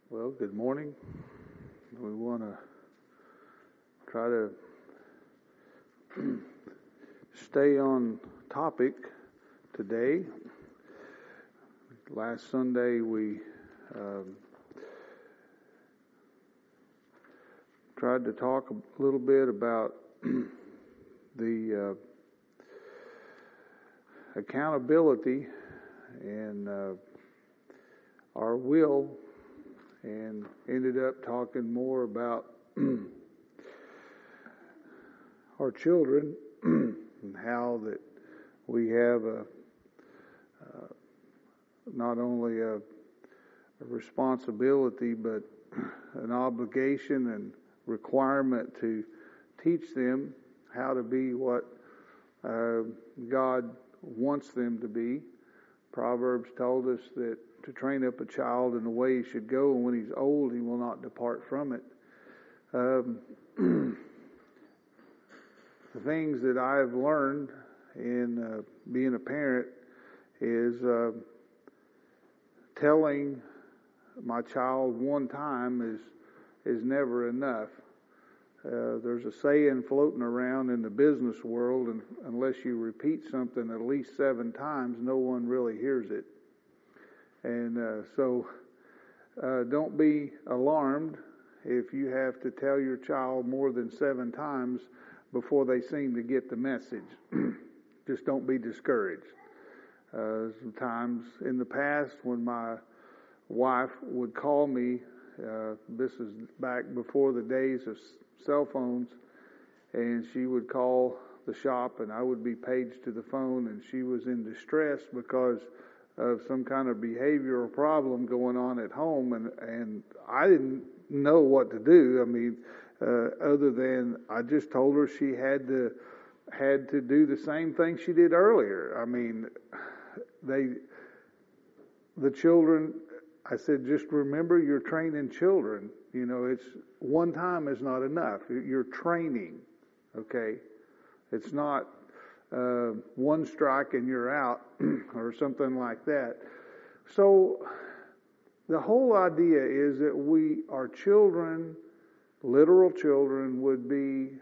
Well, good morning. We want to try to stay on topic today. Last Sunday we tried to talk a little bit about the accountability and our will, and ended up talking more about our children and how that we have not only a responsibility but an obligation and requirement to teach them how to be what God wants them to be. Proverbs told us that to train up a child in the way he should go, and when he's old, he will not depart from it. The things that I've learned in being a parent is telling my child one time is never enough. There's a saying floating around in the business world, and unless you repeat something at least 7 times, no one really hears it. And so don't be alarmed if you have to tell your child more than 7 times before they seem to get the message. Just don't be discouraged. Sometimes in the past when my wife would call me, this is back before the days of cell phones, and she would call the shop and I would be paged to the phone, and she was in distress because of some kind of behavioral problem going on at home, and I didn't know what to do. I mean, other than I just told her she had to do the same thing she did earlier. I mean, the children, I said, just remember you're training children. You know, it's one time is not enough. You're training, okay? It's not one strike and you're out or something like that. So the whole idea is that our children, literal children, would be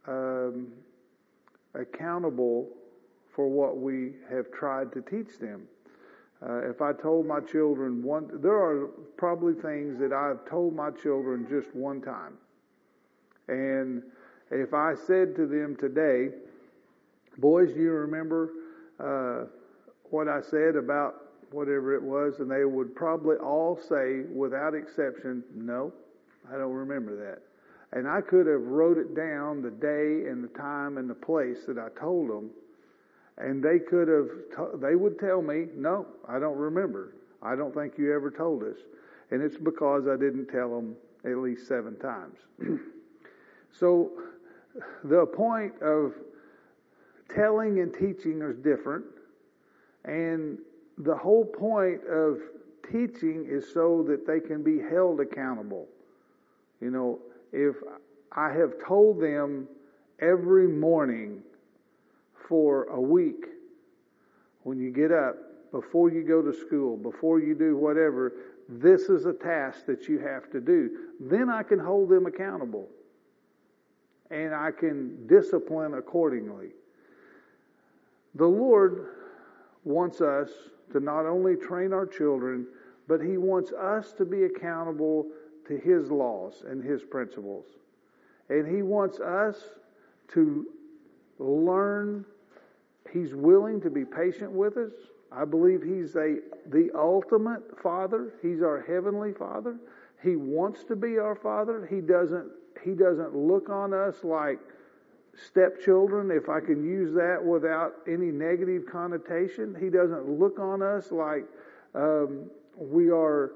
accountable for what we have tried to teach them. If I told my children there are probably things that I've told my children just one time. And if I said to them today, boys, do you remember what I said about whatever it was? And they would probably all say, without exception, no, I don't remember that. And I could have wrote it down, the day and the time and the place that I told them, and they could have. They would tell me, no, I don't remember. I don't think you ever told us. And it's because I didn't tell them at least 7 times. So the point of telling and teaching is different, and the whole point of teaching is so that they can be held accountable. You know, if I have told them every morning for a week, when you get up, before you go to school, before you do whatever, this is a task that you have to do, then I can hold them accountable and I can discipline accordingly. The Lord wants us to not only train our children, but He wants us to be accountable to His laws and His principles. And He wants us to learn. He's willing to be patient with us. I believe He's the ultimate Father. He's our Heavenly Father. He wants to be our Father. He doesn't look on us like stepchildren, if I can use that without any negative connotation. He doesn't look on us like we are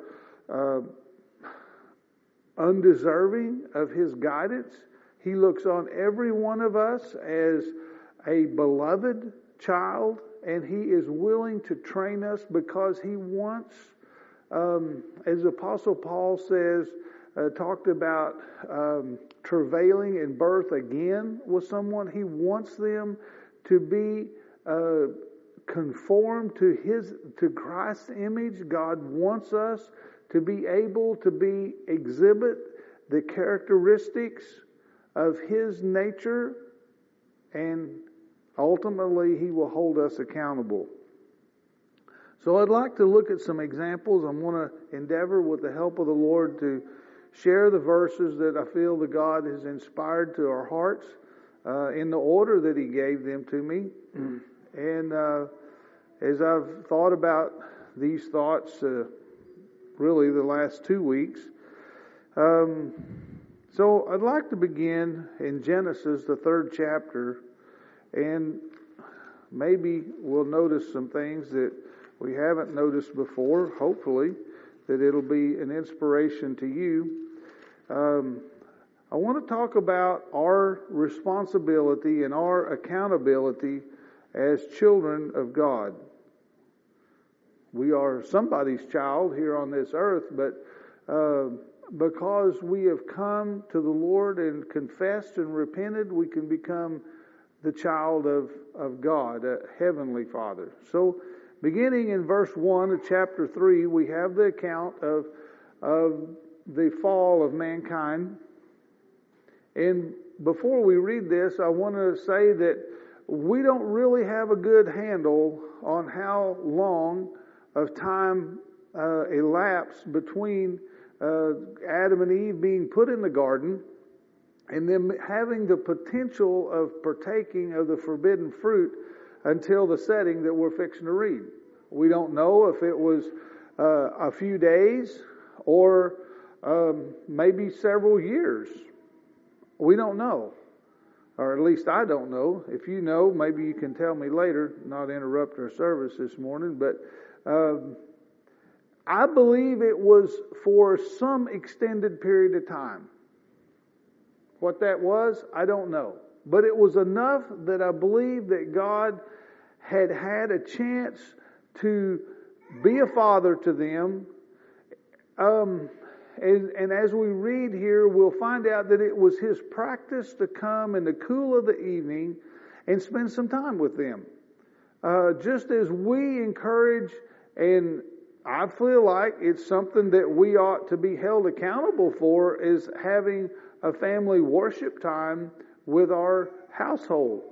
undeserving of His guidance. He looks on every one of us as a beloved child, and He is willing to train us because He wants, as Apostle Paul says, talked about travailing in birth again with someone. He wants them to be conformed to Christ's image. God wants us to be able to exhibit the characteristics of His nature, and ultimately He will hold us accountable. So I'd like to look at some examples. I'm going to endeavor with the help of the Lord to share the verses that I feel that God has inspired to our hearts in the order that He gave them to me. And as I've thought about these thoughts, really the last 2 weeks, so I'd like to begin in Genesis, the 3rd chapter, and maybe we'll notice some things that we haven't noticed before. Hopefully that it'll be an inspiration to you. I want to talk about our responsibility and our accountability as children of God. We are somebody's child here on this earth, but because we have come to the Lord and confessed and repented, we can become the child of God, a Heavenly Father. So beginning in verse 1 of chapter 3, we have the account of the fall of mankind. And before we read this, I want to say that we don't really have a good handle on how long of time elapsed between Adam and Eve being put in the garden and them having the potential of partaking of the forbidden fruit until the setting that we're fixing to read. We don't know if it was a few days or maybe several years. We don't know. Or at least I don't know. If you know, maybe you can tell me later, not interrupt our service this morning. But I believe it was for some extended period of time. What that was, I don't know. But it was enough that I believe that God had had a chance to be a father to them. And as we read here, we'll find out that it was His practice to come in the cool of the evening and spend some time with them. Just as we encourage, and I feel like it's something that we ought to be held accountable for, is having a family worship time with our household.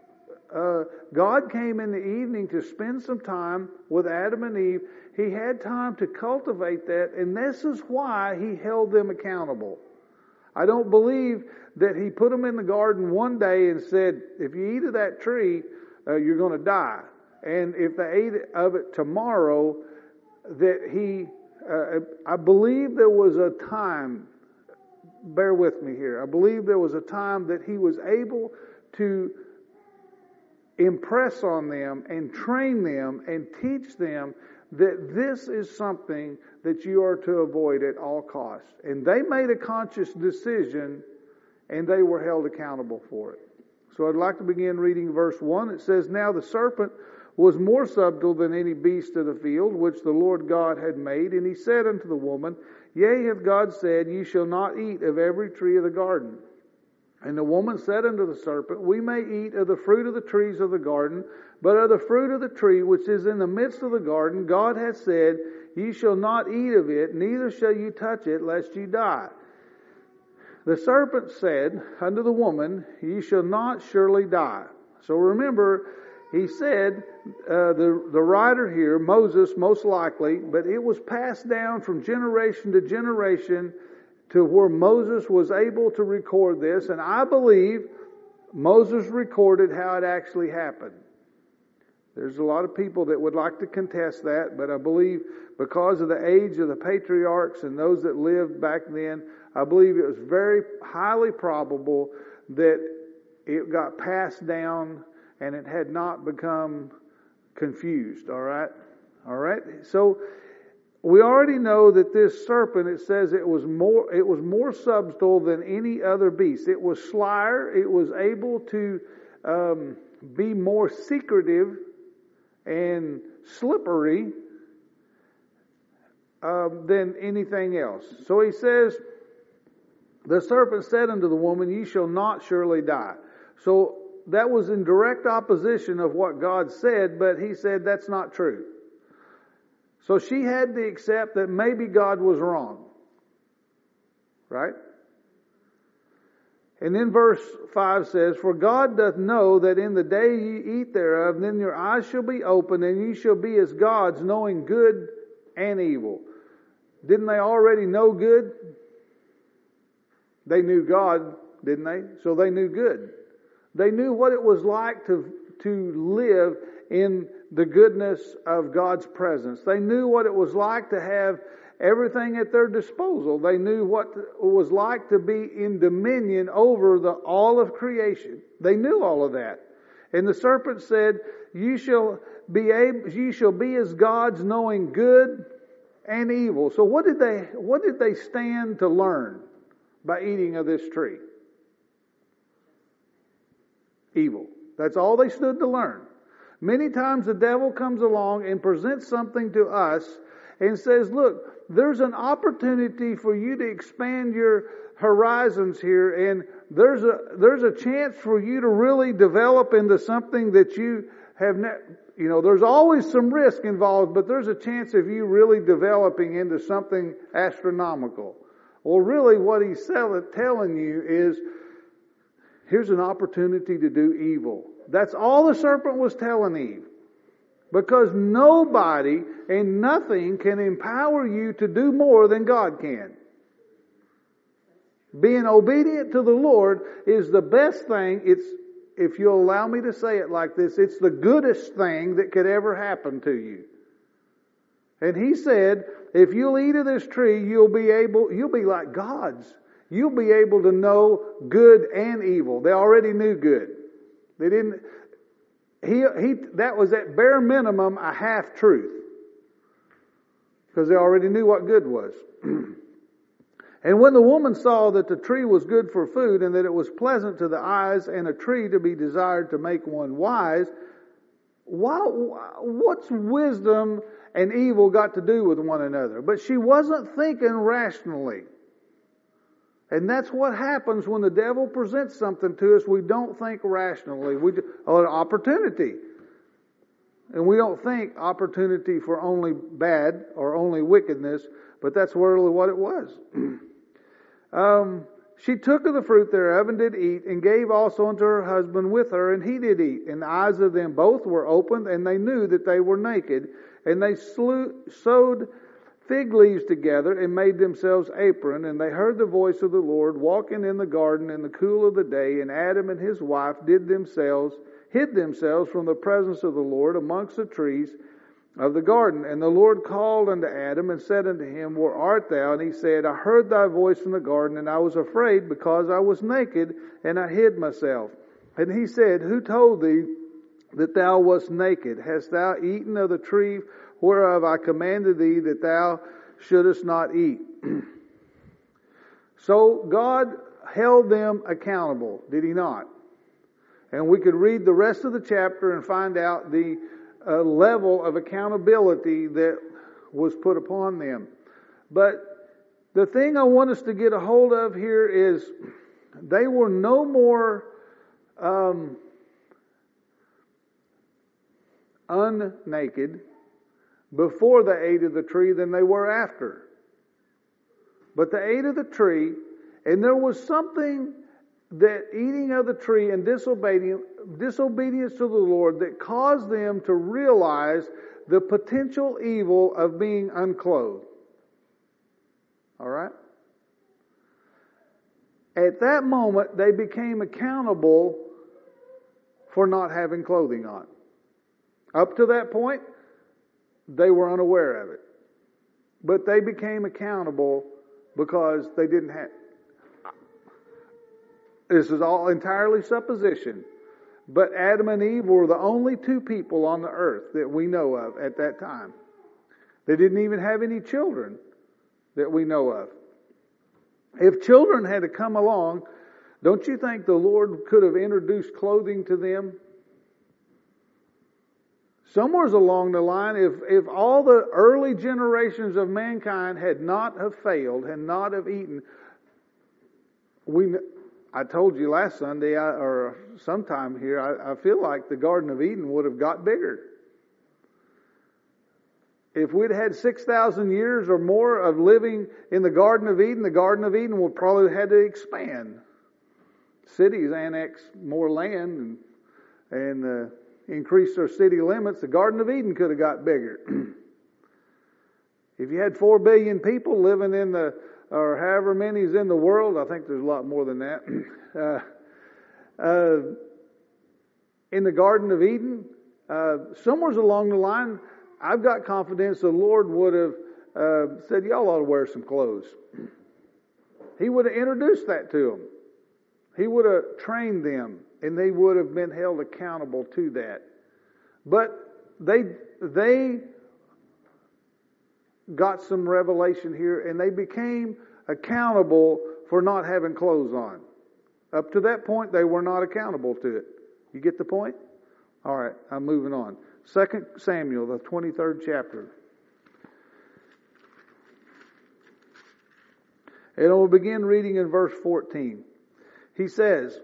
God came in the evening to spend some time with Adam and Eve. He had time to cultivate that, and this is why He held them accountable. I don't believe that He put them in the garden one day and said, if you eat of that tree, you're going to die. And if they ate of it tomorrow, that He, I believe there was a time, bear with me here, I believe there was a time that He was able to impress on them and train them and teach them that this is something that you are to avoid at all costs. And they made a conscious decision, and they were held accountable for it. So I'd like to begin reading verse 1. It says, Now the serpent was more subtle than any beast of the field, which the Lord God had made. And he said unto the woman, Yea, hath God said, Ye shall not eat of every tree of the garden. And the woman said unto the serpent, We may eat of the fruit of the trees of the garden, but of the fruit of the tree which is in the midst of the garden, God hath said, Ye shall not eat of it, neither shall you touch it, lest ye die. The serpent said unto the woman, Ye shall not surely die. So remember, he said, the writer here, Moses most likely, but it was passed down from generation to generation to where Moses was able to record this, and I believe Moses recorded how it actually happened. There's a lot of people that would like to contest that, but I believe because of the age of the patriarchs and those that lived back then, I believe it was very highly probable that it got passed down and it had not become confused. All right? So we already know that this serpent, it says it was more subtle than any other beast. It was slyer. It was able to be more secretive and slippery than anything else. So he says, the serpent said unto the woman, Ye shall not surely die. So that was in direct opposition of what God said, but he said that's not true. So she had to accept that maybe God was wrong. Right? And then verse 5 says, For God doth know that in the day ye eat thereof, then your eyes shall be opened, and ye shall be as gods, knowing good and evil. Didn't they already know good? They knew God, didn't they? So they knew good. They knew what it was like to live in the goodness of God's presence. They knew what it was like to have everything at their disposal. They knew what it was like to be in dominion over all of creation. They knew all of that. And the serpent said, "You shall be as gods, knowing good and evil." So what did they stand to learn by eating of this tree? Evil. That's all they stood to learn. Many times the devil comes along and presents something to us and says, look, there's an opportunity for you to expand your horizons here, and there's a chance for you to really develop into something that you have there's always some risk involved, but there's a chance of you really developing into something astronomical. Well, really what he's telling you is, here's an opportunity to do evil. That's all the serpent was telling Eve. Because nobody and nothing can empower you to do more than God can. Being obedient to the Lord is the best thing. If you'll allow me to say it like this, it's the goodest thing that could ever happen to you. And he said, if you'll eat of this tree, you'll be like gods. You'll be able to know good and evil. They already knew good. They didn't. That was at bare minimum a half truth, because they already knew what good was. And when the woman saw that the tree was good for food, and that it was pleasant to the eyes, and a tree to be desired to make one wise, what's wisdom and evil got to do with one another? But she wasn't thinking rationally. And that's what happens when the devil presents something to us. We don't think rationally. An opportunity. And we don't think opportunity for only bad or only wickedness, but that's really what it was. She took of the fruit thereof and did eat, and gave also unto her husband with her, and he did eat. And the eyes of them both were opened, and they knew that they were naked. And they sewed fig leaves together and made themselves apron, and they heard the voice of the Lord walking in the garden in the cool of the day, and Adam and his wife hid themselves from the presence of the Lord amongst the trees of the garden. And the Lord called unto Adam and said unto him, Where art thou? And he said, I heard thy voice in the garden, and I was afraid, because I was naked, and I hid myself. And he said, Who told thee that thou wast naked? Hast thou eaten of the tree whereof I commanded thee that thou shouldest not eat? So God held them accountable, did he not? And we could read the rest of the chapter and find out the level of accountability that was put upon them. But the thing I want us to get a hold of here is, they were no more unnaked before they ate of the tree than they were after. But they ate of the tree, and there was something that eating of the tree and disobedience to the Lord that caused them to realize the potential evil of being unclothed. All right? At that moment, they became accountable for not having clothing on. Up to that point, they were unaware of it. But they became accountable because they didn't have... This is all entirely supposition. But Adam and Eve were the only two people on the earth that we know of at that time. They didn't even have any children that we know of. If children had to come along, don't you think the Lord could have introduced clothing to them? Somewhere along the line, if all the early generations of mankind had not have failed, had not have eaten, I told you last Sunday, or sometime here, I feel like the Garden of Eden would have got bigger. If we'd had 6,000 years or more of living in the Garden of Eden would probably have had to expand. Cities annex more land and increase their city limits. The Garden of Eden could have got bigger. If you had 4 billion people living or however many is in the world, I think there's a lot more than that. In the Garden of Eden, somewhere along the line, I've got confidence the Lord would have said, y'all ought to wear some clothes. He would have introduced that to them. He would have trained them, and they would have been held accountable to that. But they got some revelation here, and they became accountable for not having clothes on. Up to that point, they were not accountable to it. You get the point? All right, I'm moving on. 2 Samuel, the 23rd chapter. And we'll begin reading in verse 14. He says,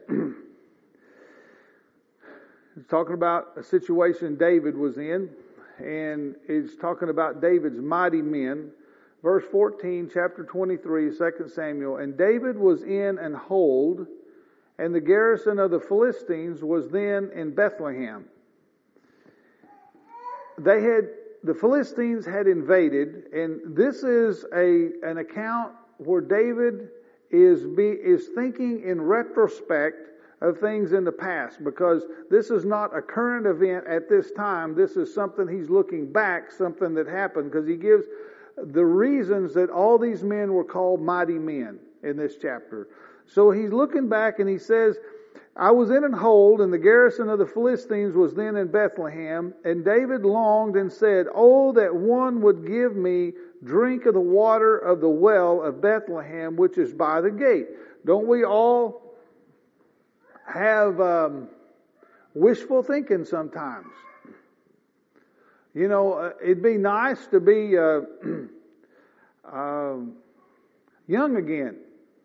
he's talking about a situation David was in, and he's talking about David's mighty men. Verse 14, chapter 23, 2 Samuel. And David was in an hold, and the garrison of the Philistines was then in Bethlehem. The Philistines had invaded, and this is an account where David is thinking in retrospect of things in the past, because this is not a current event at this time. This is something he's looking back, something that happened, because he gives the reasons that all these men were called mighty men in this chapter. So he's looking back and he says, I was in an hold, and the garrison of the Philistines was then in Bethlehem, and David longed and said, oh, that one would give me drink of the water of the well of Bethlehem, which is by the gate. Don't we all have wishful thinking sometimes? You know, it'd be nice to be young again.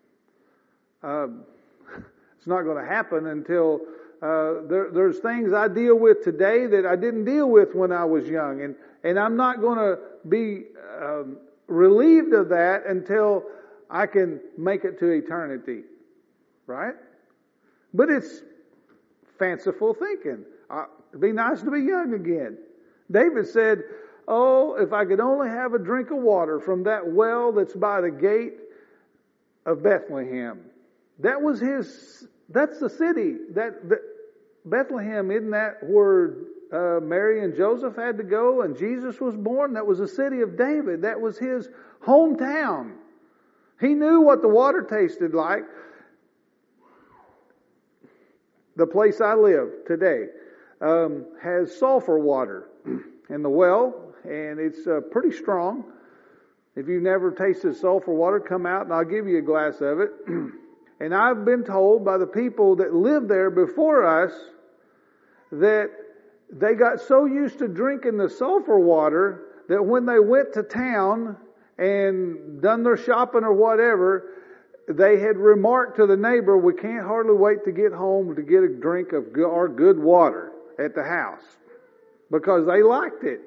It's not going to happen until there's things I deal with today that I didn't deal with when I was young. And I'm not going to be relieved of that until I can make it to eternity. Right? But it's fanciful thinking. It'd be nice to be young again. David said, oh, if I could only have a drink of water from that well that's by the gate of Bethlehem. That's the city. Bethlehem, isn't that where Mary and Joseph had to go and Jesus was born? That was the city of David. That was his hometown. He knew what the water tasted like. The place I live today has sulfur water in the well, and it's pretty strong. If you've never tasted sulfur water, come out and I'll give you a glass of it. And I've been told by the people that lived there before us that they got so used to drinking the sulfur water that when they went to town and done their shopping or whatever, they had remarked to the neighbor, we can't hardly wait to get home to get a drink of our good water at the house, because they liked it.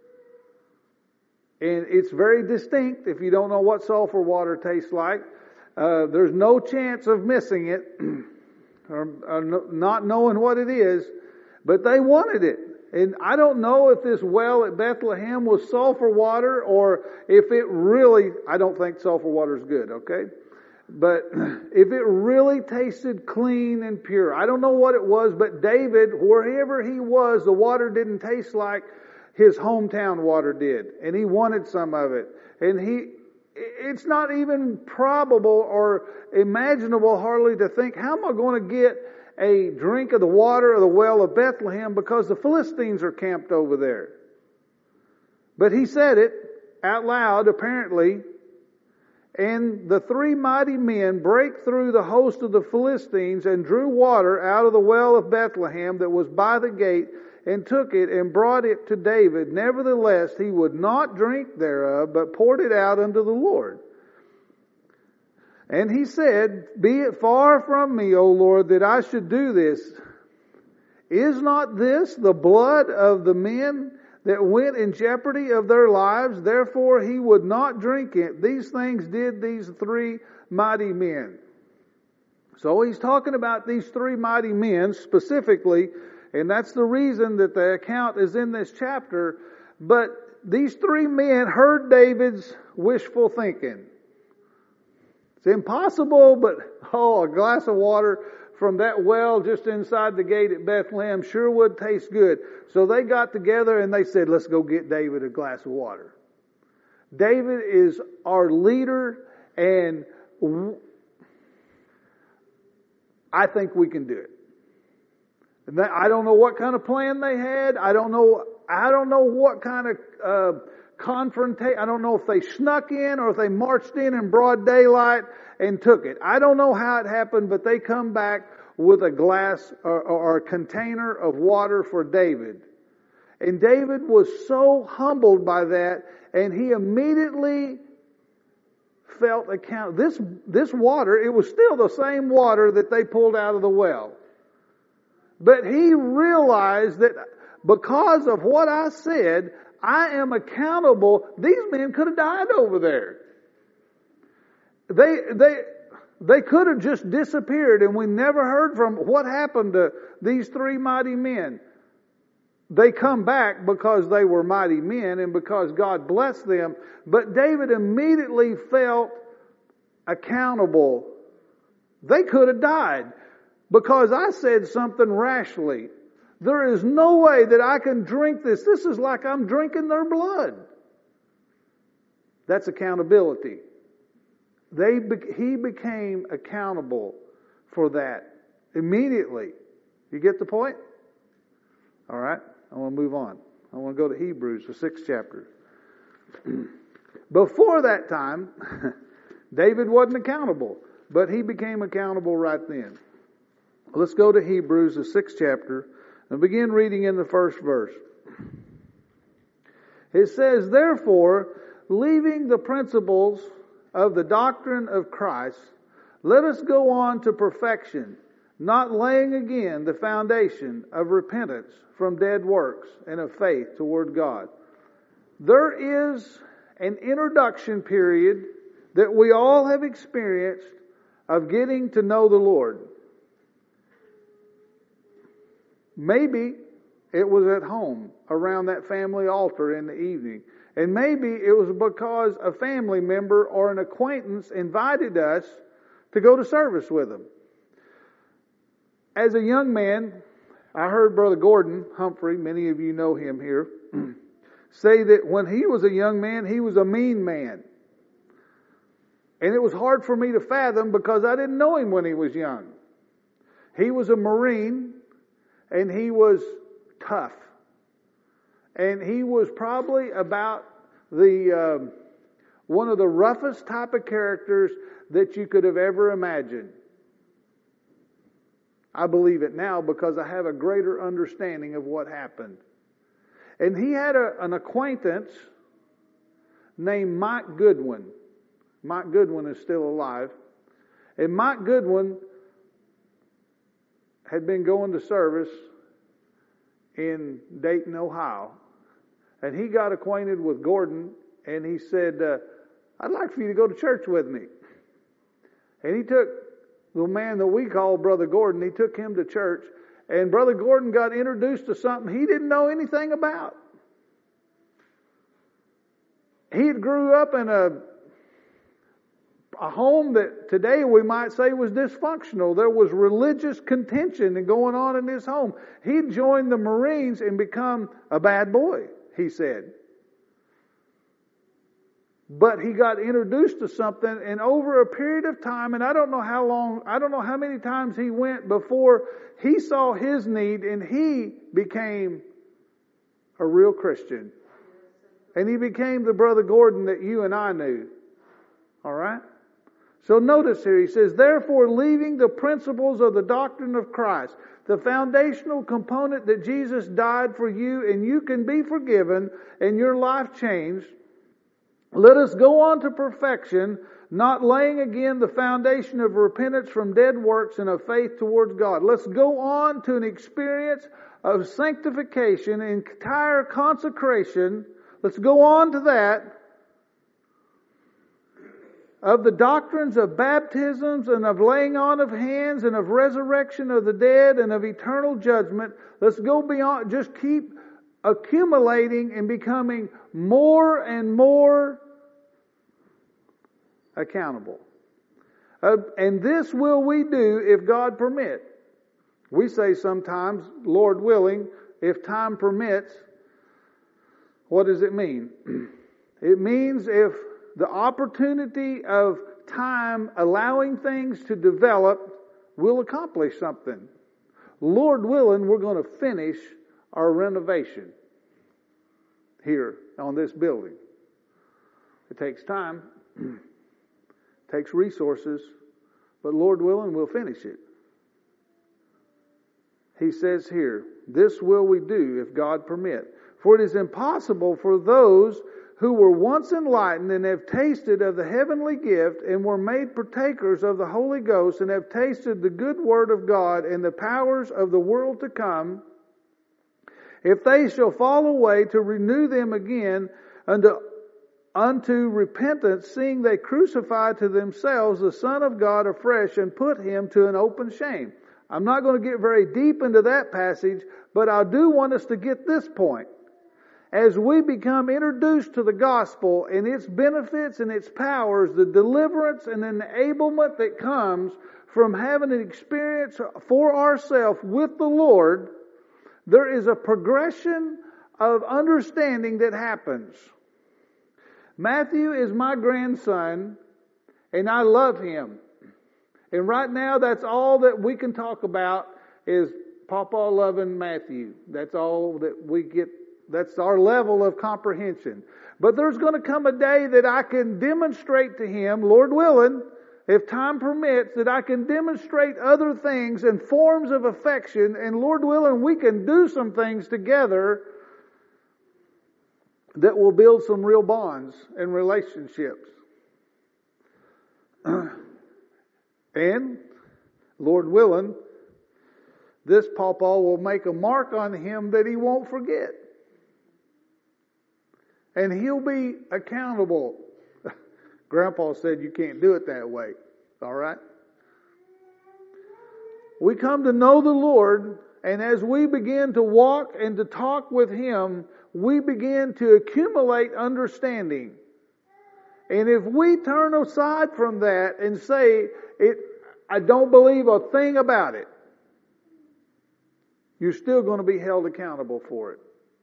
And it's very distinct if you don't know what sulfur water tastes like. There's no chance of missing it or not knowing what it is, but they wanted it. And I don't know if this well at Bethlehem was sulfur water or if it really, I don't think sulfur water is good, okay? But if it really tasted clean and pure, I don't know what it was, but David, wherever he was, the water didn't taste like his hometown water did. And he wanted some of it. And it's not even probable or imaginable hardly to think, how am I going to get a drink of the water of the well of Bethlehem, because the Philistines are camped over there. But he said it out loud, apparently. And the 3 mighty men brake through the host of the Philistines and drew water out of the well of Bethlehem that was by the gate, and took it and brought it to David. Nevertheless, he would not drink thereof, but poured it out unto the Lord. And he said, be it far from me, O Lord, that I should do this. Is not this the blood of the men that went in jeopardy of their lives. Therefore he would not drink it. These things did these three mighty men. So he's talking about these three mighty men specifically, and that's the reason that the account is in this chapter. But these three men heard David's wishful thinking. It's impossible, but a glass of water from that well just inside the gate at Bethlehem sure would taste good. So they got together and they said, let's go get David a glass of water. David is our leader, and I think we can do it. And I don't know what kind of plan they had. I don't know what kind of confrontation. I don't know if they snuck in or if they marched in broad daylight and took it. I don't know how it happened, but they come back with a glass or a container of water for David. And David was so humbled by that, and he immediately felt account. This water, it was still the same water that they pulled out of the well. But he realized that because of what I said, I am accountable. These men could have died over there. They could have just disappeared, and we never heard from what happened to these three mighty men. They come back because they were mighty men and because God blessed them. But David immediately felt accountable. They could have died because I said something rashly. There is no way that I can drink this. This is like I'm drinking their blood. That's accountability. He became accountable for that immediately. You get the point? All right, I want to move on. I want to go to Hebrews, the 6th chapter. Before that time, David wasn't accountable, but he became accountable right then. Let's go to Hebrews, the 6th chapter, and begin reading in the first verse. It says, therefore, leaving the principles of the doctrine of Christ, let us go on to perfection, not laying again the foundation of repentance from dead works and of faith toward God. There is an introduction period that we all have experienced of getting to know the Lord. Maybe it was at home around that family altar in the evening. And maybe it was because a family member or an acquaintance invited us to go to service with them. As a young man, I heard Brother Gordon Humphrey, many of you know him here, say that when he was a young man, he was a mean man. And it was hard for me to fathom because I didn't know him when he was young. He was a Marine, and he was tough. And he was probably about the one of the roughest type of characters that you could have ever imagined. I believe it now because I have a greater understanding of what happened. And he had an acquaintance named Mike Goodwin. Mike Goodwin is still alive. And Mike Goodwin had been going to service in Dayton, Ohio. And he got acquainted with Gordon, and he said, I'd like for you to go to church with me. And he took the man that we call Brother Gordon, he took him to church, and Brother Gordon got introduced to something he didn't know anything about. He had grew up in a home that today we might say was dysfunctional. There was religious contention going on in his home. He'd joined the Marines and become a bad boy, he said. But he got introduced to something, and over a period of time, and I don't know how many times he went before he saw his need, and he became a real Christian. And he became the Brother Gordon that you and I knew. All right? So notice here, he says, therefore, leaving the principles of the doctrine of Christ, the foundational component that Jesus died for you and you can be forgiven and your life changed, let us go on to perfection, not laying again the foundation of repentance from dead works and of faith towards God. Let's go on to an experience of sanctification, entire consecration. Let's go on to that. Of the doctrines of baptisms and of laying on of hands and of resurrection of the dead and of eternal judgment. Let's go beyond, just keep accumulating and becoming more and more accountable. And this will we do if God permit. We say sometimes, Lord willing, if time permits. What does it mean? It means if the opportunity of time allowing things to develop will accomplish something. Lord willing, we're going to finish our renovation here on this building. It takes time, takes resources, but Lord willing, we'll finish it. He says here, this will we do if God permit. For it is impossible for those who were once enlightened and have tasted of the heavenly gift and were made partakers of the Holy Ghost and have tasted the good word of God and the powers of the world to come, if they shall fall away, to renew them again unto repentance, seeing they crucify to themselves the Son of God afresh and put him to an open shame. I'm not going to get very deep into that passage, but I do want us to get this point. As we become introduced to the gospel and its benefits and its powers, the deliverance and enablement that comes from having an experience for ourselves with the Lord, there is a progression of understanding that happens. Matthew is my grandson, and I love him. And right now, that's all that we can talk about is Papa loving Matthew. That's all that we get. That's our level of comprehension. But there's going to come a day that I can demonstrate to him, Lord willing, if time permits, that I can demonstrate other things and forms of affection, and Lord willing, we can do some things together that will build some real bonds and relationships. And, Lord willing, this Papa will make a mark on him that he won't forget. And he'll be accountable. Grandpa said you can't do it that way. All right? We come to know the Lord, and as we begin to walk and to talk with him, we begin to accumulate understanding. And if we turn aside from that and say, I don't believe a thing about it, you're still going to be held accountable for it.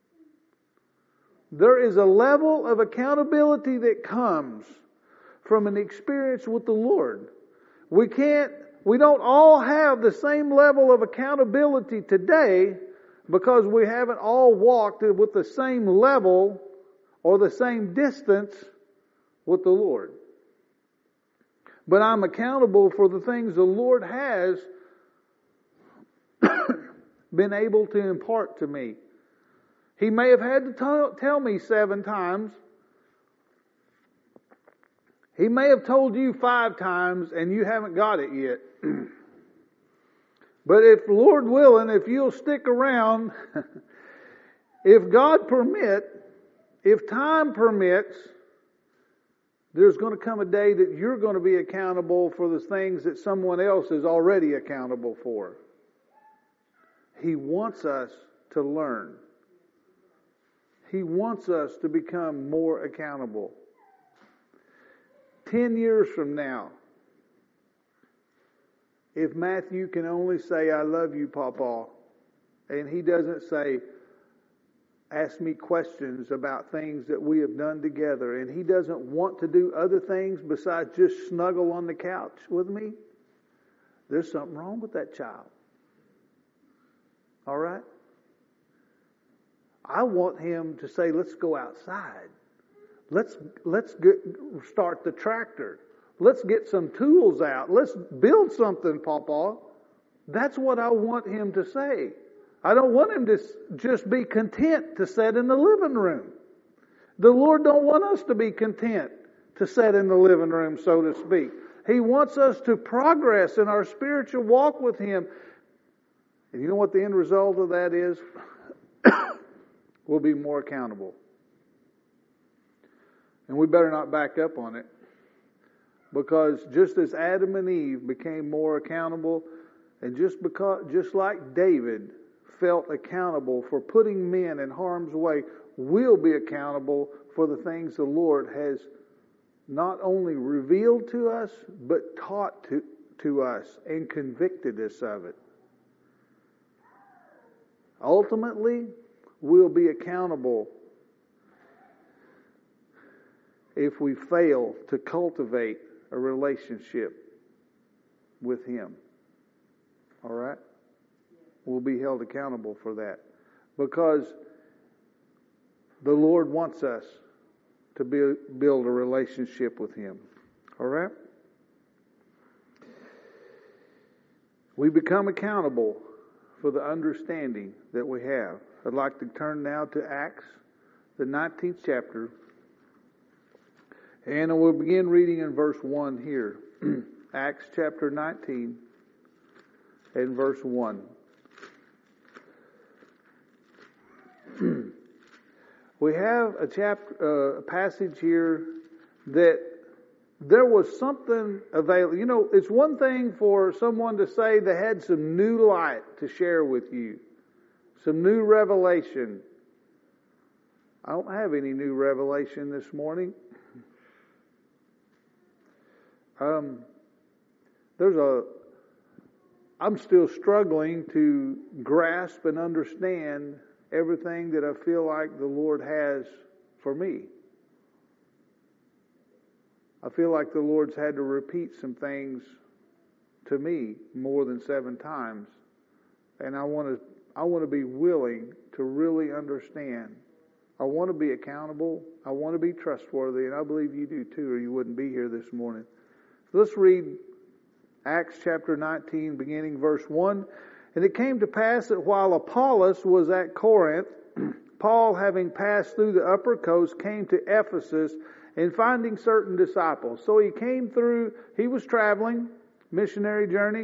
There is a level of accountability that comes from an experience with the Lord. We don't all have the same level of accountability today because we haven't all walked with the same level or the same distance with the Lord. But I'm accountable for the things the Lord has been able to impart to me. He may have had to tell me 7 times. He may have told you 5 times and you haven't got it yet. But if Lord willing, if you'll stick around, if God permit, if time permits, there's going to come a day that you're going to be accountable for the things that someone else is already accountable for. He wants us to learn. He wants us to become more accountable. 10 years from now, if Matthew can only say, I love you, Papa, and he doesn't say, ask me questions about things that we have done together, and he doesn't want to do other things besides just snuggle on the couch with me, there's something wrong with that child. All right? I want him to say, let's go outside. Let's start the tractor. Let's get some tools out. Let's build something, Papa. That's what I want him to say. I don't want him to just be content to sit in the living room. The Lord don't want us to be content to sit in the living room, so to speak. He wants us to progress in our spiritual walk with him. And you know what the end result of that is? We'll be more accountable. And we better not back up on it. Because just as Adam and Eve became more accountable, and just like David felt accountable for putting men in harm's way, we'll be accountable for the things the Lord has not only revealed to us, but taught to us and convicted us of it. Ultimately, we'll be accountable if we fail to cultivate a relationship with Him. All right? We'll be held accountable for that. Because the Lord wants us to build a relationship with Him. All right? We become accountable for the understanding that we have. I'd like to turn now to Acts, the 19th chapter. And we'll begin reading in verse 1 here. Acts chapter 19 and verse 1. We have a passage here that there was something available. You know, it's one thing for someone to say they had some new light to share with you, some new revelation. I don't have any new revelation this morning. I'm still struggling to grasp and understand everything that I feel like the Lord has for me. I feel like the Lord's had to repeat some things to me more than 7 times. And I want to be willing to really understand. I want to be accountable. I want to be trustworthy. And I believe you do too, or you wouldn't be here this morning. So let's read Acts chapter 19, beginning verse 1. And it came to pass that while Apollos was at Corinth, Paul, having passed through the upper coast, came to Ephesus, and finding certain disciples. So he was traveling, missionary journey.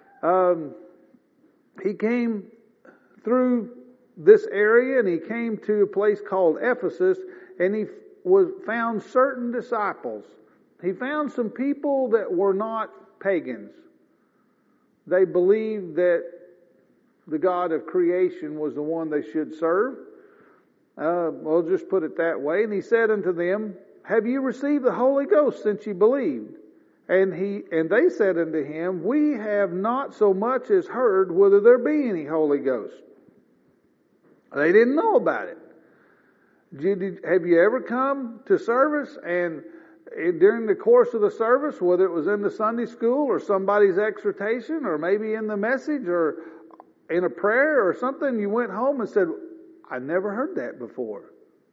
He came through this area, and he came to a place called Ephesus, and he found certain disciples. He found some people that were not pagans. They believed that the God of creation was the one they should serve. We'll just put it that way. And he said unto them, Have you received the Holy Ghost since you believed? And they said unto him, We have not so much as heard whether there be any Holy Ghost. They didn't know about it. Have you ever come to service and during the course of the service, whether it was in the Sunday school or somebody's exhortation or maybe in the message or in a prayer or something, you went home and said, I never heard that before.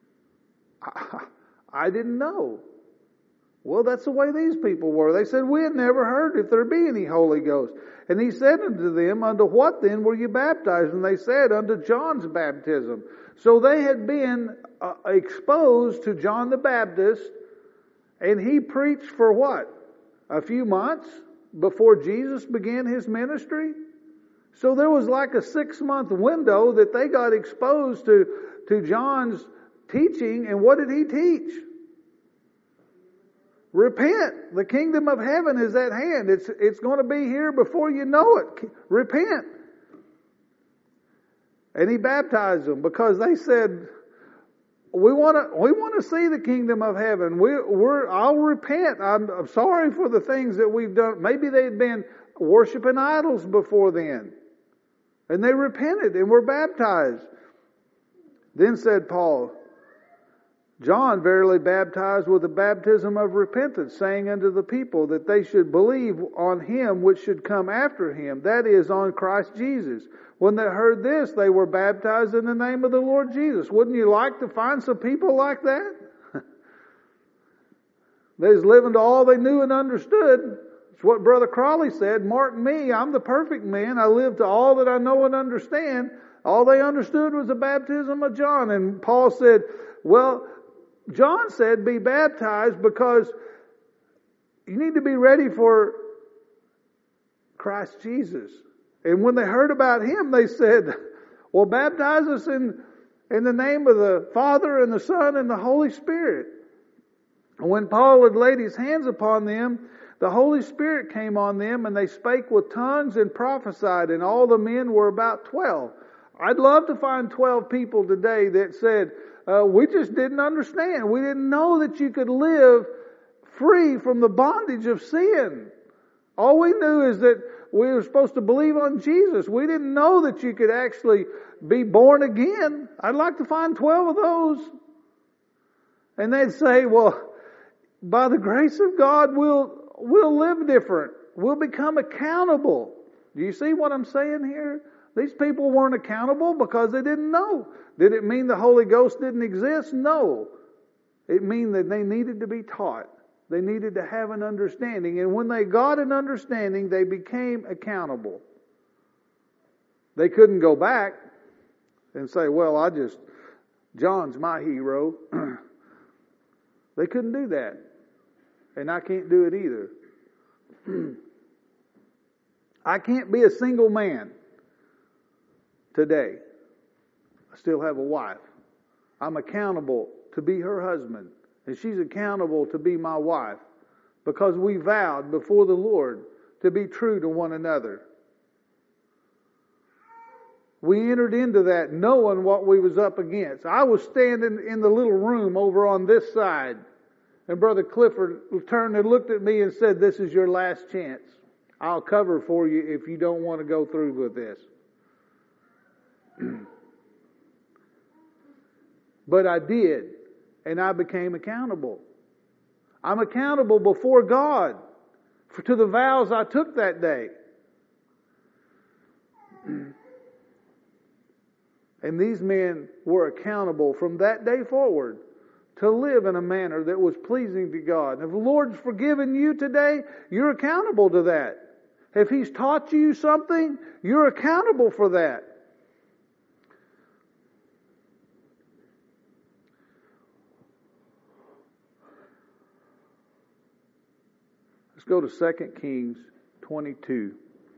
I didn't know. Well, that's the way these people were. They said, we had never heard if there be any Holy Ghost. And he said unto them, Unto what then were you baptized? And they said, Unto John's baptism. So they had been exposed to John the Baptist, and he preached for what? A few months before Jesus began his ministry? So there was like a 6-month window that they got exposed to John's teaching. And what did he teach? Repent. The kingdom of heaven is at hand. It's going to be here before you know it. Repent. And he baptized them because they said, we want to see the kingdom of heaven. I'll repent. I'm sorry for the things that we've done. Maybe they'd been worshiping idols before then. And they repented and were baptized. Then said Paul, John verily baptized with the baptism of repentance, saying unto the people that they should believe on him which should come after him, that is, on Christ Jesus. When they heard this, they were baptized in the name of the Lord Jesus. Wouldn't you like to find some people like that? They was living to all they knew and understood. It's what Brother Crawley said, Mark me, I'm the perfect man. I live to all that I know and understand. All they understood was the baptism of John. And Paul said, well, John said, be baptized because you need to be ready for Christ Jesus. And when they heard about him, they said, well, baptize us in the name of the Father and the Son and the Holy Spirit. And when Paul had laid his hands upon them, the Holy Spirit came on them, and they spake with tongues and prophesied, and all the men were about 12. I'd love to find 12 people today that said, we just didn't understand. We didn't know that you could live free from the bondage of sin. All we knew is that we were supposed to believe on Jesus. We didn't know that you could actually be born again. I'd like to find 12 of those. And they'd say, well, by the grace of God, we'll live different. We'll become accountable. Do you see what I'm saying here? These people weren't accountable because they didn't know. Did it mean the Holy Ghost didn't exist? No. It meant that they needed to be taught. They needed to have an understanding. And when they got an understanding, they became accountable. They couldn't go back and say, well, John's my hero. They couldn't do that. And I can't do it either. I can't be a single man today. I still have a wife. I'm accountable to be her husband. And she's accountable to be my wife. Because we vowed before the Lord to be true to one another. We entered into that knowing what we was up against. I was standing in the little room over on this side. And Brother Clifford turned and looked at me and said, this is your last chance. I'll cover for you if you don't want to go through with this. But I did. And I became accountable. I'm accountable before God to the vows I took that day. And these men were accountable from that day forward to live in a manner that was pleasing to God. And if the Lord's forgiven you today, you're accountable to that. If He's taught you something, you're accountable for that. Let's go to 2 Kings 22.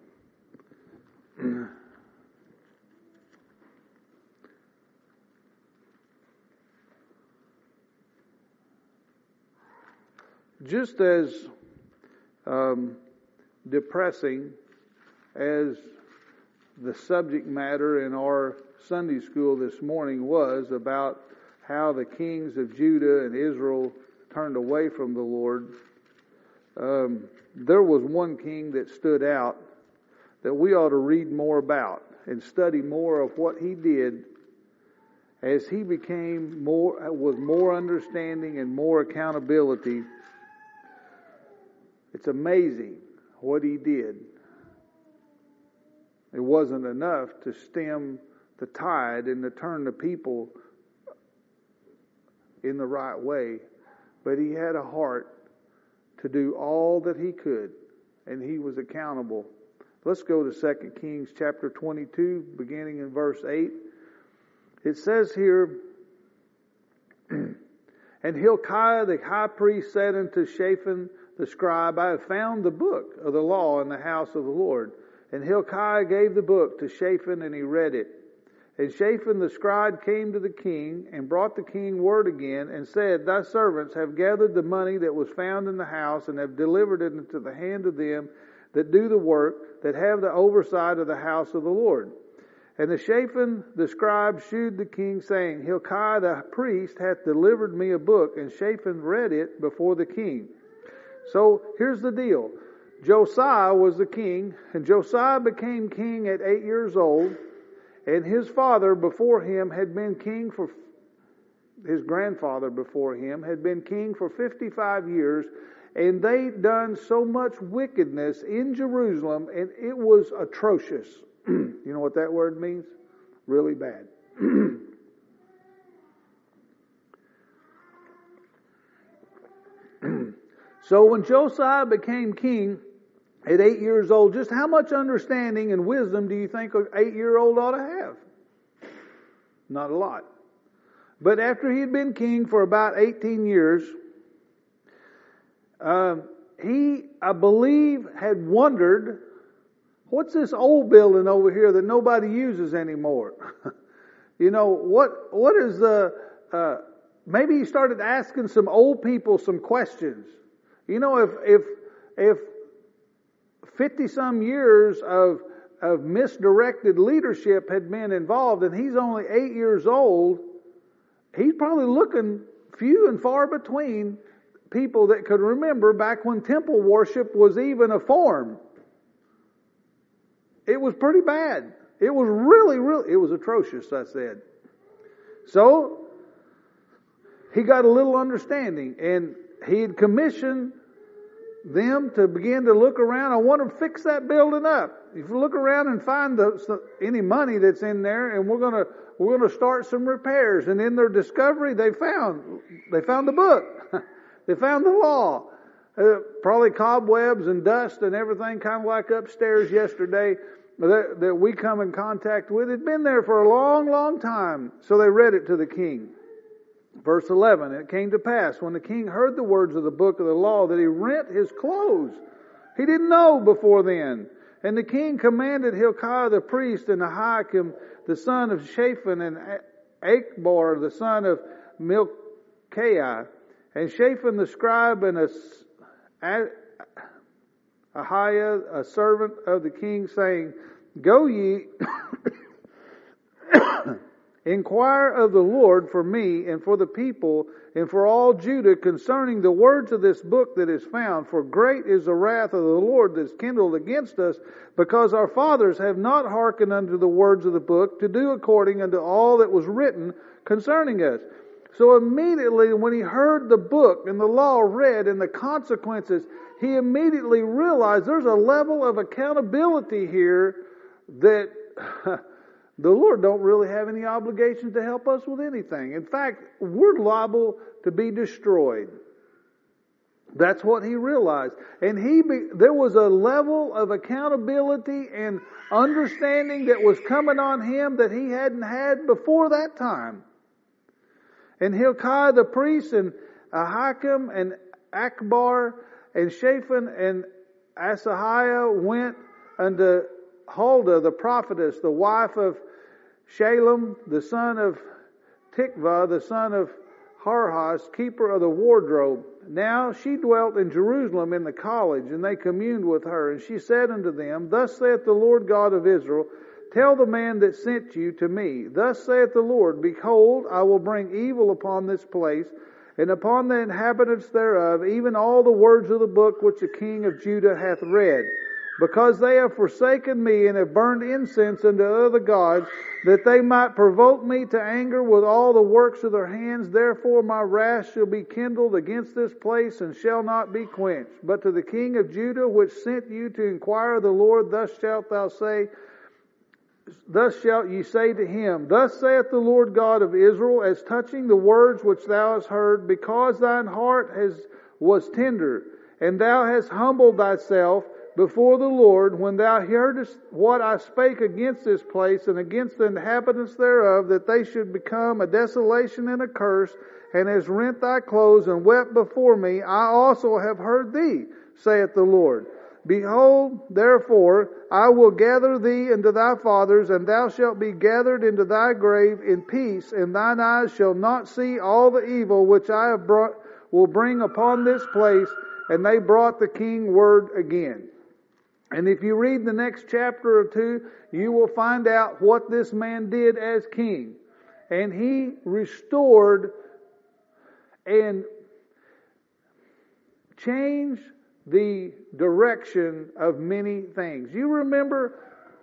Just as depressing as the subject matter in our Sunday school this morning was about how the kings of Judah and Israel turned away from the Lord, there was one king that stood out that we ought to read more about and study more of what he did as he became with more understanding and more accountability. It's amazing what he did. It wasn't enough to stem the tide and to turn the people in the right way, but he had a heart to do all that he could, and he was accountable. Let's go to 2 Kings chapter 22, beginning in verse 8. It says here, and Hilkiah the high priest said unto Shaphan the scribe, I have found the book of the law in the house of the Lord. And Hilkiah gave the book to Shaphan, and he read it. And Shaphan the scribe came to the king, and brought the king word again, and said, Thy servants have gathered the money that was found in the house, and have delivered it into the hand of them that do the work, that have the oversight of the house of the Lord. And the Shaphan the scribe shewed the king, saying, Hilkiah the priest hath delivered me a book. And Shaphan read it before the king. So here's the deal. Josiah was the king, and Josiah became king at 8 years old. And his father before him had been king for, his grandfather before him had been king for 55 years. And they done so much wickedness in Jerusalem, and it was atrocious. You know what that word means? Really bad. So when Josiah became king at 8 years old, just how much understanding and wisdom do you think an 8-year-old ought to have? Not a lot. But after he had been king for about 18 years, he, I believe, had wondered what's this old building over here that nobody uses anymore? What is maybe he started asking some old people some questions. If 50 some years of misdirected leadership had been involved and he's only 8 years old, he's probably looking few and far between people that could remember back when temple worship was even a form. It was pretty bad. It was it was atrocious, I said. So, he got a little understanding, and he had commissioned them to begin to look around. I want to fix that building up. If you look around and find any money that's in there, and we're going to start some repairs. And in their discovery, they found the book. They found the law. Probably cobwebs and dust and everything, kind of like upstairs yesterday that we come in contact with. It'd been there for a long, long time. So they read it to the king. Verse 11, it came to pass when the king heard the words of the book of the law that he rent his clothes. He didn't know before then. And the king commanded Hilkiah the priest and Ahikam the son of Shaphan and Achbor the son of Milchiah and Shaphan the scribe and Ahiah a servant of the king, saying, Go ye, inquire of the Lord for me and for the people and for all Judah concerning the words of this book that is found. For great is the wrath of the Lord that is kindled against us, because our fathers have not hearkened unto the words of the book to do according unto all that was written concerning us. So immediately when he heard the book and the law read and the consequences, he immediately realized there's a level of accountability here that the Lord don't really have any obligation to help us with anything. In fact, we're liable to be destroyed. That's what he realized. And there was a level of accountability and understanding that was coming on him that he hadn't had before that time. And Hilkiah the priest and Ahikam and Achbor and Shaphan and Asahiah went unto Huldah the prophetess, the wife of Shalem, the son of Tikvah, the son of Harhas, keeper of the wardrobe. Now she dwelt in Jerusalem in the college, and they communed with her. And she said unto them, Thus saith the Lord God of Israel, Tell the man that sent you to me, Thus saith the Lord, Behold, I will bring evil upon this place, and upon the inhabitants thereof, even all the words of the book which the king of Judah hath read. Because they have forsaken me and have burned incense unto other gods, that they might provoke me to anger with all the works of their hands. Therefore my wrath shall be kindled against this place, and shall not be quenched. But to the king of Judah, which sent you to inquire of the Lord, thus shalt ye say to him, Thus saith the Lord God of Israel, as touching the words which thou hast heard, because thine heart was tender, and thou hast humbled thyself before the Lord, when thou heardest what I spake against this place and against the inhabitants thereof, that they should become a desolation and a curse, and hast rent thy clothes and wept before me, I also have heard thee, saith the Lord. Behold, therefore, I will gather thee into thy fathers, and thou shalt be gathered into thy grave in peace, and thine eyes shall not see all the evil which I will bring upon this place. And they brought the king word again. And if you read the next chapter or two, you will find out what this man did as king. And he restored and changed the direction of many things. You remember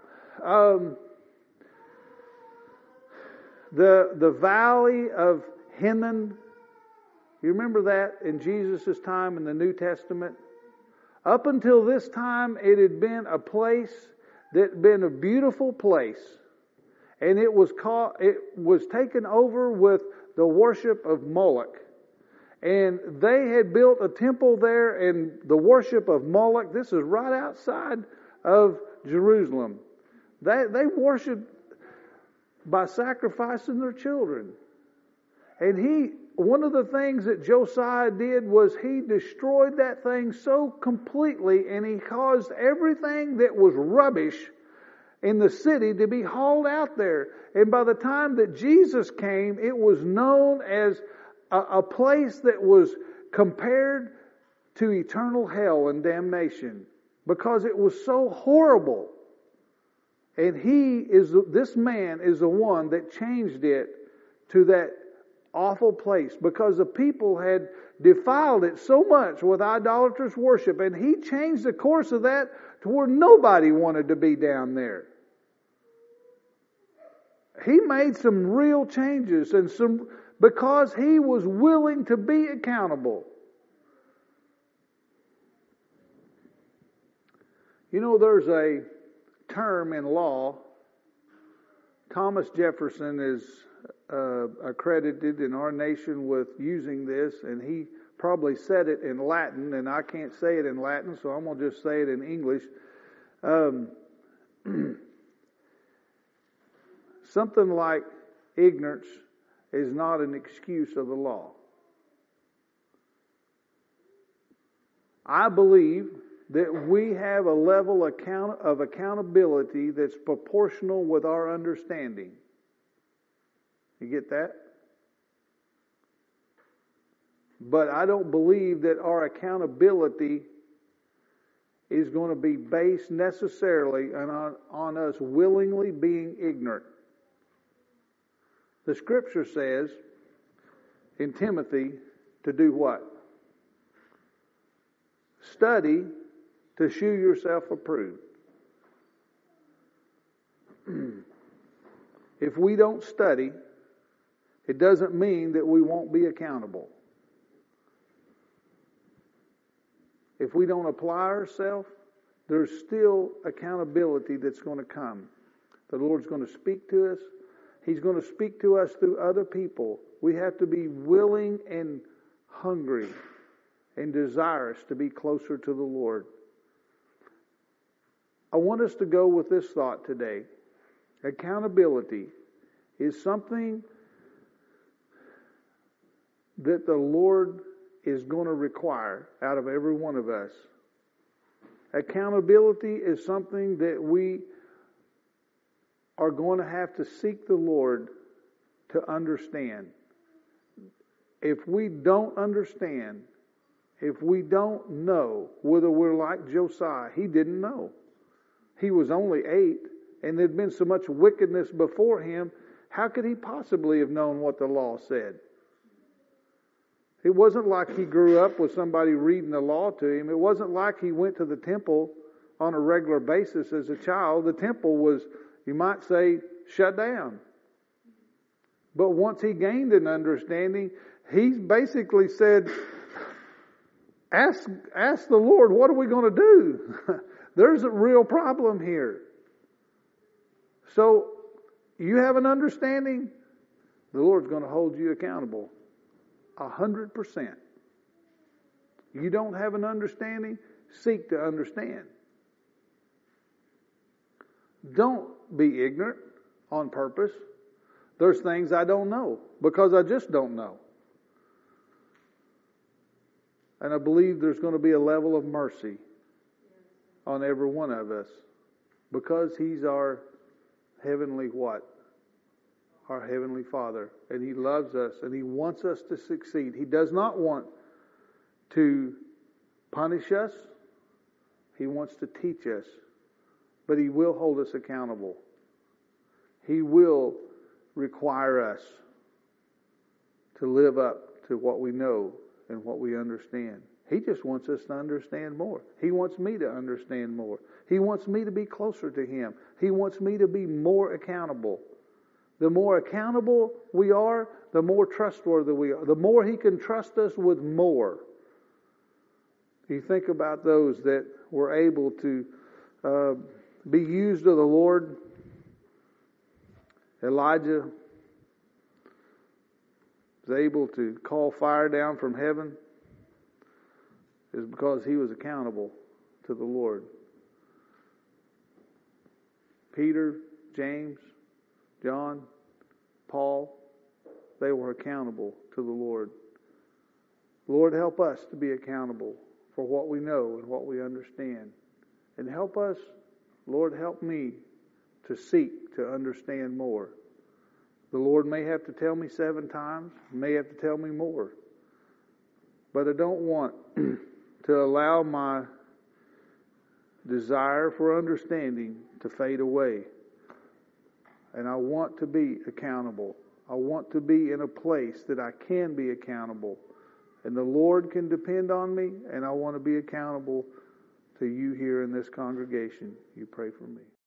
the valley of Hinnom? You remember that in Jesus' time in the New Testament? Up until this time, it had been a place that had been a beautiful place. And it was taken over with the worship of Moloch. And they had built a temple there, and the worship of Moloch, this is right outside of Jerusalem. They worshiped by sacrificing their children. And one of the things that Josiah did was he destroyed that thing so completely, and he caused everything that was rubbish in the city to be hauled out there. And by the time that Jesus came, it was known as a place that was compared to eternal hell and damnation, because it was so horrible. And this man is the one that changed it to that awful place, because the people had defiled it so much with idolatrous worship, and he changed the course of that to where nobody wanted to be down there. He made some real changes, because he was willing to be accountable. You know, there's a term in law. Thomas Jefferson is accredited in our nation with using this, and he probably said it in Latin, and I can't say it in Latin, so I'm going to just say it in English. Something like ignorance is not an excuse of the law. I believe that we have a level of accountability that's proportional with our understanding. You get that? But I don't believe that our accountability is going to be based necessarily on us willingly being ignorant. The Scripture says in Timothy to do what? Study to shew yourself approved. If we don't study, it doesn't mean that we won't be accountable. If we don't apply ourselves, there's still accountability that's going to come. The Lord's going to speak to us. He's going to speak to us through other people. We have to be willing and hungry and desirous to be closer to the Lord. I want us to go with this thought today. Accountability is something that the Lord is going to require out of every one of us. Accountability is something that we are going to have to seek the Lord to understand. If we don't understand, if we don't know, whether we're like Josiah, he didn't know. He was only 8, and there'd been so much wickedness before him. How could he possibly have known what the law said? It wasn't like he grew up with somebody reading the law to him. It wasn't like he went to the temple on a regular basis as a child. The temple was, you might say, shut down. But once he gained an understanding, he basically said, ask the Lord, what are we going to do? There's a real problem here. So, you have an understanding, the Lord's going to hold you accountable 100%. You don't have an understanding, seek to understand. Don't be ignorant on purpose. There's things I don't know because I just don't know. And I believe there's going to be a level of mercy on every one of us because He's our heavenly what? Our heavenly Father. And He loves us and He wants us to succeed. He does not want to punish us. He wants to teach us. But He will hold us accountable. He will require us to live up to what we know and what we understand. He just wants us to understand more. He wants me to understand more. He wants me to be closer to Him. He wants me to be more accountable. The more accountable we are, the more trustworthy we are. The more He can trust us with more. You think about those that were able to be used of the Lord. Elijah was able to call fire down from heaven is because he was accountable to the Lord. Peter, James, John, Paul, they were accountable to the Lord. Lord, help us to be accountable for what we know and what we understand. And help us, Lord, help me to seek to understand more. The Lord may have to tell me 7 times, may have to tell me more. But I don't want to allow my desire for understanding to fade away. And I want to be accountable. I want to be in a place that I can be accountable. And the Lord can depend on me, and I want to be accountable to you here in this congregation. You pray for me.